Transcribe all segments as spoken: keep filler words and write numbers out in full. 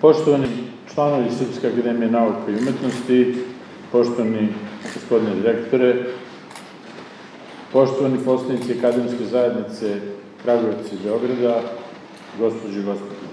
Poštovani članovi Srpske akademije nauka i umetnosti, poštovani gospodine direktore, poštovani poslanici akademske zajednice Kragujevca i Beograda, gospođe i gospodine.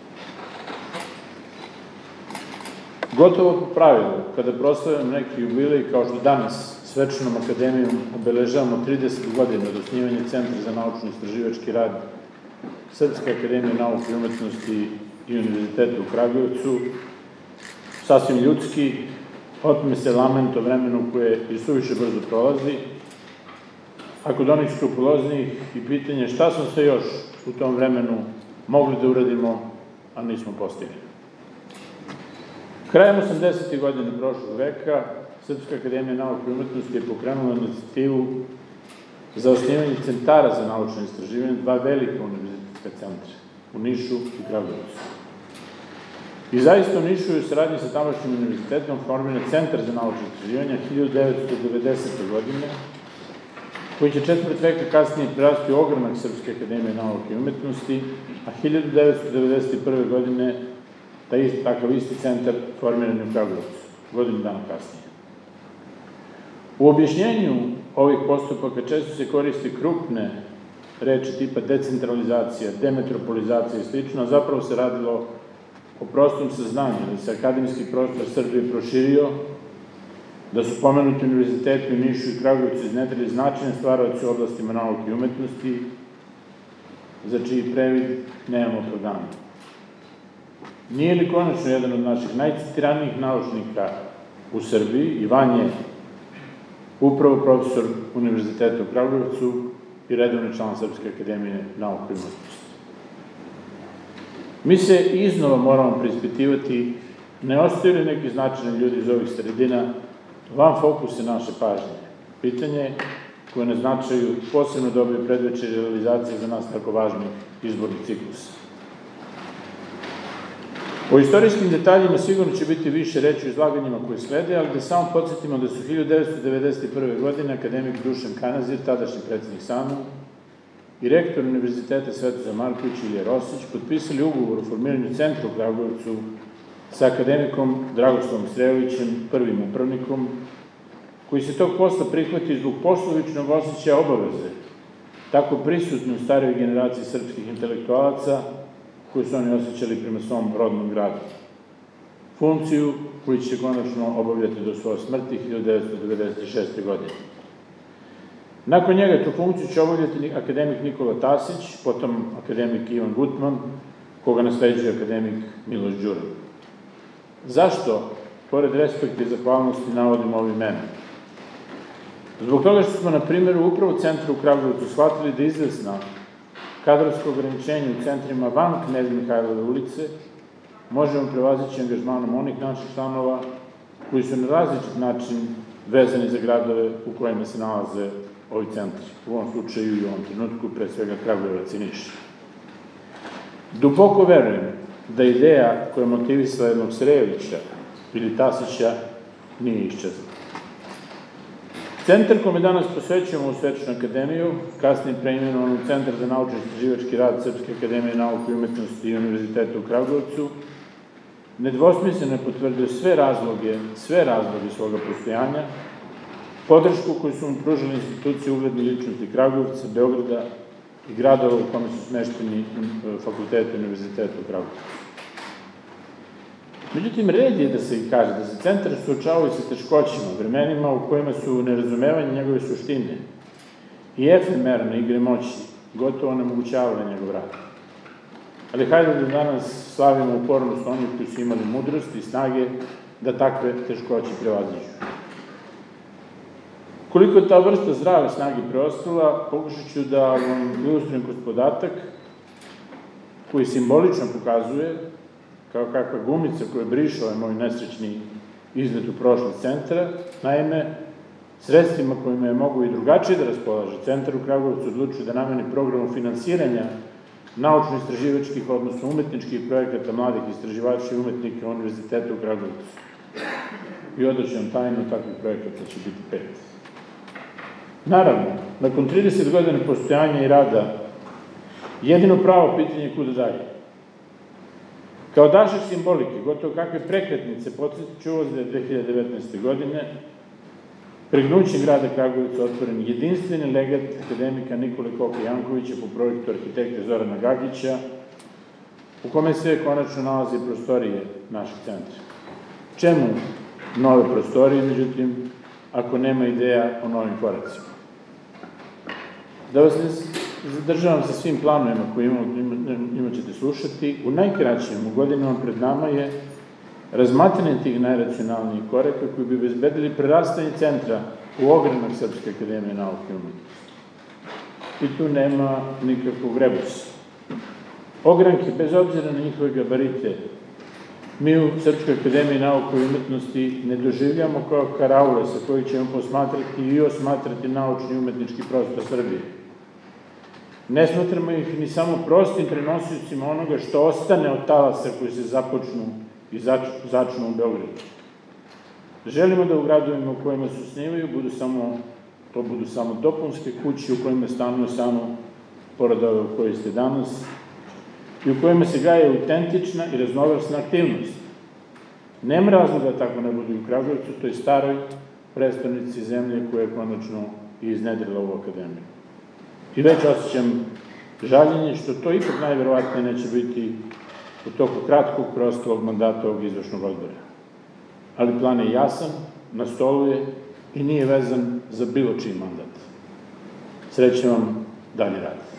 Gotovo po pravilu, kada proslavljamo neki jubilej, kao što danas svečanom akademijom obeležavamo trideset godina od osnivanja Centra za naučno-istraživački rad Srpske akademije nauka i umetnosti i Univerziteta u Kragujevcu, sasvim ljudski, otme se lament o vremenu koje i suviše brzo prolazi, a kod onih skrupuloznijih i pitanje šta smo sve još u tom vremenu mogli da uradimo, a nismo postigli. Krajem osamdesetih godina prošlog veka, Srpska akademija nauka i umetnosti je pokrenula inicijativu za osnivanje centara za naučno istraživanje, dva velika univerzitetska centra, u Nišu i Kragujevcu. I zaista u Nišu i u saradnji sa tamošnjim univerzitetom formiran Centar za naučno istraživanje hiljadu devetsto devedesete. godine, koji će četvrt veka kasnije prerasti u ogranak Srpske akademije nauke i umetnosti, a hiljadu devetsto devedeset prve. godine takav isti centar formiran je u Kragujevcu, godinu dana kasnije. U objašnjenju ovih postupaka često se koristi krupne reči tipa decentralizacija, demetropolizacija i slično, a zapravo se radilo o prostom saznanju da se akademski prostor Srbije proširio, da su pomenuti univerziteti u Nišu i Kragujevcu iznedrili značajne stvaraoci u oblastima nauke i umetnosti, za čiji previd nemamo opravdanja. Nije li konačno jedan od naših najcitiranijih naučnika u Srbiji, Ivan je upravo profesor Univerziteta u Kragujevcu i redovni član Srpske akademije nauka i umetnosti. Mi se iznova moramo preispitivati, ne ostaju li neki značajni ljudi iz ovih sredina van fokuse naše pažnje. Pitanje koje ne značaju posebno dobre predveče realizacije za nas tako važnih izbornih ciklusa. O istorijskim detaljima sigurno će biti više reći u izlaganjima koje slede, ali da samo podsjetimo da su hiljadu devetsto devedeset prve. godine akademik Dušan Kanazir, tadašnji predsednik SANU, i rektor Univerziteta Svetozar Marković Ilija Rosić potpisali ugovor o formiranju centra u Kragujevcu sa akademikom Dragoslavom Srejovićem, prvim upravnikom, koji se tog posla prihvatio zbog poslovičnog osjećaja obaveze, tako prisutni u starijoj generaciji srpskih intelektualaca, koju su oni osjećali prema svom rodnom gradu. Funkciju koju će konačno obavljati do svoje smrti hiljadu devetsto devedeset šeste. godine. Nakon njega tu funkciju će obavljati akademik Nikola Tasić, potom akademik Ivan Gutman, koga nasleđuje akademik Miloš Đura. Zašto, pored respekta i zahvalnosti, navodimo ovo imena? Zbog toga što smo, na primjeru, upravo centra u Kragujevcu shvatili da izvesna kadrovsko ograničenje u centrima van Knez Mihajlove ulice možemo prevazići angažmanom onih naših članova koji su na različit način vezani za gradove u kojima se nalaze ovi centri, u ovom slučaju i u ovom trenutku, pre svega Kragujevac i Niš. Duboko verujem da ideja koja je motivisala jednog Srejovića ili Tasića nije iščezla. Centar kome danas posvećujemo u Svečanu akademiju, kasnije preimenovan u Centar za naučno-istraživački rad Srpske akademije nauka i umetnosti i Univerziteta u Kragujevcu, nedvosmisleno je potvrdio sve razloge, sve razloge svoga postojanja, podršku koju su mu pružili institucije ugledne ličnosti Kragujevca, Beograda i gradova u kome su smešteni fakulteti Univerziteta u Kragujevcu. Međutim, red je da se i kaže da se centar suočavaju sa teškoćima, vremenima u kojima su nerazumevanje njegove suštine i efemerne igre moći gotovo onemogućavale njegov rad. Ali hajde da danas slavimo upornost onih koji su imali mudrost i snage da takve teškoće prevaziđu. Koliko je ta vrsta zdrave snage preostala, pokušat ću da vam ilustrujem kroz podatak koji simbolično pokazuje kao kakva gumica koja briše ovaj moj nesrećni izlet u prošlost centra. Naime, sredstvima kojima je mogu i drugačije da raspolaže, centar u Kragujevcu odlučio da nameni programu finansiranja naučno-istraživačkih, odnosno umetničkih projekata mladih istraživača i umetnika Univerziteta u Kragujevcu. I odaću vam tajnu, takvih projekata će biti pet. Naravno, nakon trideset godina postojanja i rada, jedino pravo pitanje je kuda dalje. Kao dašak simbolike, gotovo kakve prekretnice, podsjetiću vas da je dve hiljade devetnaeste. godine pregnućem grada Kragujevca otvoren jedinstveni legat akademika Nikole Koke Jankovića po projektu arhitekte Zorana Gagića, u kome se konačno nalaze prostorije našeg centra. Čemu nove prostorije, međutim, ako nema ideja o novim koracima? Da vas ne zadržavam sa svim planovima koje imat ćete slušati, u najkraćem u godinama pred nama je razmatranje tih najracionalnijih koraka koji bi obezbedili prerastanje centra u ogranak Srpske akademije nauke i umetnosti. I tu nema nikakvog rebusa. Ogranke, bez obzira na njihove gabarite, mi u Srpskoj akademiji nauke i umetnosti ne doživljamo kao karaule sa kojih ćemo posmatrati i osmatrati naučni i umetnički prostor Srbije. Ne smatramo ih ni samo prostim prenosiocima onoga što ostane od talasa koji se započnu i začnu u Beogradu. Želimo da u gradovima u kojima se osnivaju budu samo, to budu samo dopunske kuće u kojima stanuju samo pored ove u kojoj ste danas i u kojima se gaje autentična i raznovrsna aktivnost. Nema razloga da tako ne budu i u Kragujevcu, toj staroj prestonici zemlje koja je konačno i iznedrila ovu akademiju. I već osjećam žaljenje što to ipak najverovatnije neće biti u toku kratkog preostalog mandata ovog izvršnog odbora. Ali plan je jasan, na stolu je i nije vezan za bilo čiji mandat. Srećan vam dalje rad.